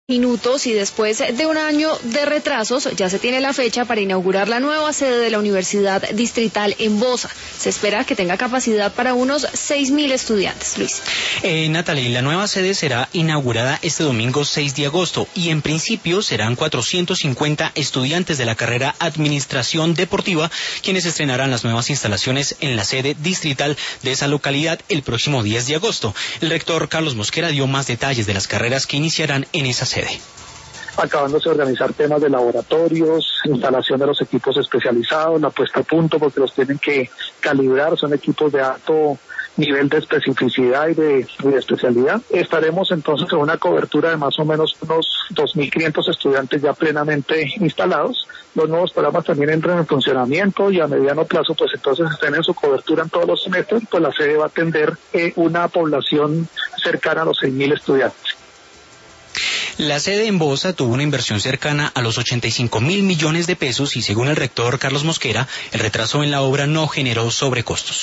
Minutos y después de un año de retrasos, ya se tiene la fecha para inaugurar la nueva sede de la Universidad Distrital en Bosa. Se espera que tenga capacidad para unos 6.000 estudiantes. Luis. Natalie, la nueva sede será inaugurada este domingo 6 de agosto y en principio serán 450 estudiantes de la carrera Administración Deportiva quienes estrenarán las nuevas instalaciones en la sede distrital de esa localidad el próximo 10 de agosto. El rector Carlos Mosquera dio más detalles de las carreras que iniciarán en esa sede. Acabándose de organizar temas de laboratorios, instalación de los equipos especializados, la puesta a punto porque los tienen que calibrar, son equipos de alto nivel de especificidad y de especialidad. Estaremos entonces en una cobertura de más o menos unos 2.500 estudiantes ya plenamente instalados. Los nuevos programas también entran en funcionamiento y a mediano plazo pues entonces estén en su cobertura en todos los semestres, pues la sede va a atender una población cercana a los 6.000 estudiantes. La sede en Bosa tuvo una inversión cercana a los 85.000 millones de pesos y según el rector Carlos Mosquera, el retraso en la obra no generó sobrecostos.